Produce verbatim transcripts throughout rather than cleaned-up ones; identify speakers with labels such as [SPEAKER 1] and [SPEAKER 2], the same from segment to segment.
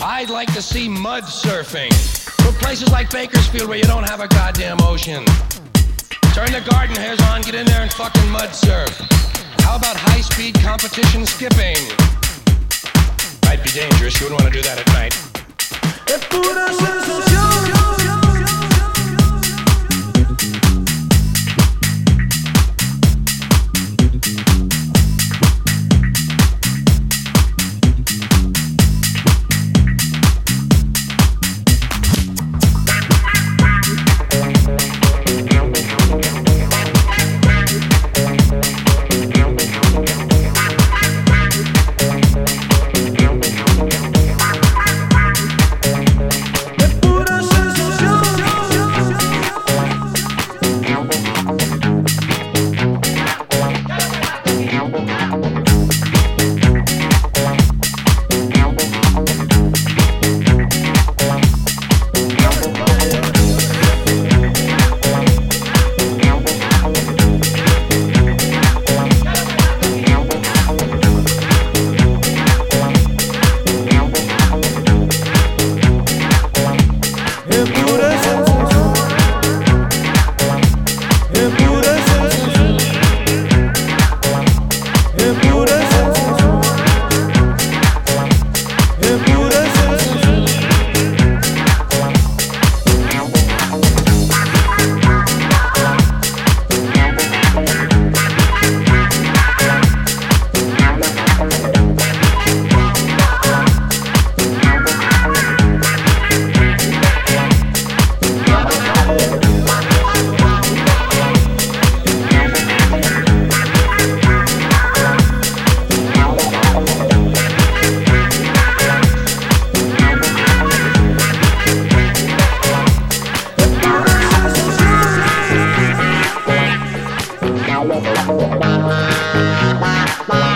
[SPEAKER 1] I'd like to see mud surfing. For places like Bakersfield where you don't have a goddamn ocean. Turn the garden hairs on, get in there and fucking mud surf. How about high-speed competition skipping? Might be dangerous, you wouldn't want to do that at night.
[SPEAKER 2] Es pura sensación.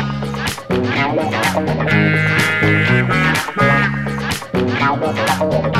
[SPEAKER 3] Bye.